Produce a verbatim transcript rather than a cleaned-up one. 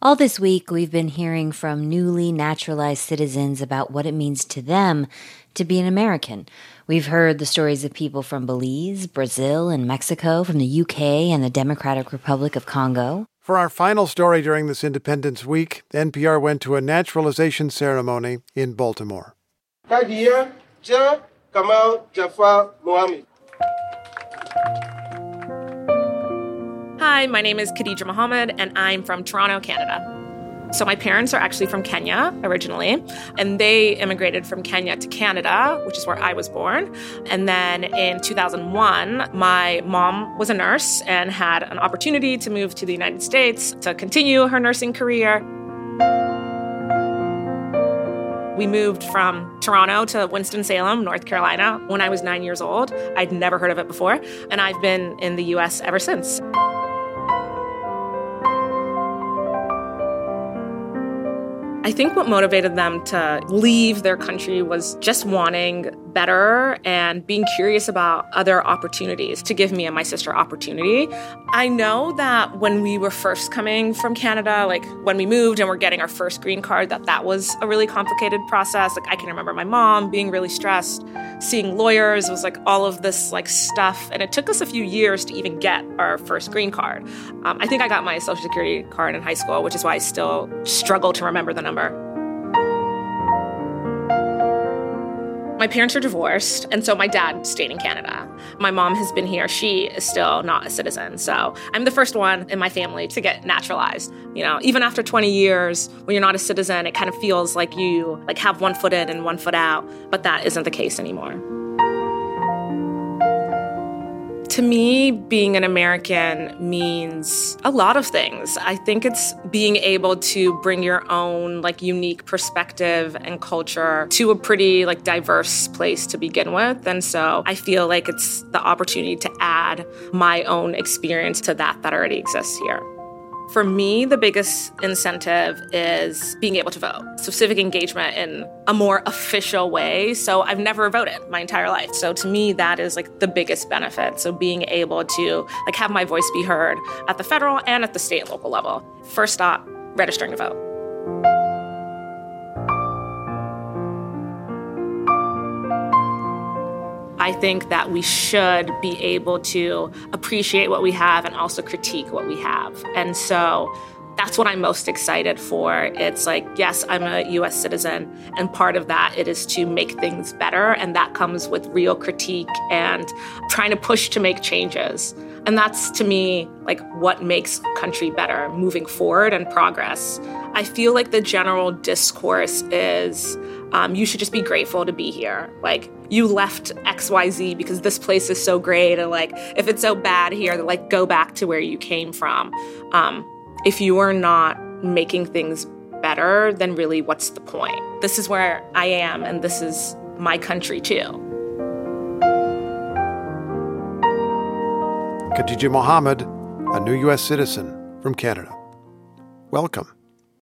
All this week, we've been hearing from newly naturalized citizens about what it means to them to be an American. We've heard the stories of people from Belize, Brazil, and Mexico, from the U K and the Democratic Republic of Congo. For our final story during this Independence Week, N P R went to a naturalization ceremony in Baltimore. Kadia Ja Kamal Jafar Mohammed. Hi, my name is Khadija Mohammed, and I'm from Toronto, Canada. So my parents are actually from Kenya originally, and they immigrated from Kenya to Canada, which is where I was born. And then in two thousand one, my mom was a nurse and had an opportunity to move to the United States to continue her nursing career. We moved from Toronto to Winston-Salem, North Carolina, when I was nine years old. I'd never heard of it before, and I've been in the U S ever since. I think what motivated them to leave their country was just wanting better and being curious about other opportunities to give me and my sister opportunity. I know that when we were first coming from Canada, like when we moved and we're getting our first green card, that that was a really complicated process. Like I can remember my mom being really stressed, seeing lawyers, it was like all of this like stuff. And it took us a few years to even get our first green card. Um, I think I got my Social Security card in high school, which is why I still struggle to remember the number. My parents are divorced, and so my dad stayed in Canada. My mom has been here. She is still not a citizen. So I'm the first one in my family to get naturalized. You know, even after twenty years, when you're not a citizen, it kind of feels like you like have one foot in and one foot out, but that isn't the case anymore. To me, being an American means a lot of things. I think it's being able to bring your own like unique perspective and culture to a pretty like diverse place to begin with. And so I feel like it's the opportunity to add my own experience to that that already exists here. For me, the biggest incentive is being able to vote. So civic engagement in a more official way. So I've never voted my entire life. So to me, that is like the biggest benefit. So being able to like have my voice be heard at the federal and at the state and local level. First stop, registering to vote. I think that we should be able to appreciate what we have and also critique what we have. And so that's what I'm most excited for. It's like, yes, I'm a U S citizen, and part of that it is to make things better, and that comes with real critique and trying to push to make changes. And that's, to me, like what makes a country better, moving forward and progress. I feel like the general discourse is um, you should just be grateful to be here. Like, you left X Y Z because this place is so great, and like, if it's so bad here, like, go back to where you came from. Um, if you are not making things better, then really, what's the point? This is where I am, and this is my country too. Khadija Mohammed, a new U S citizen from Canada. Welcome.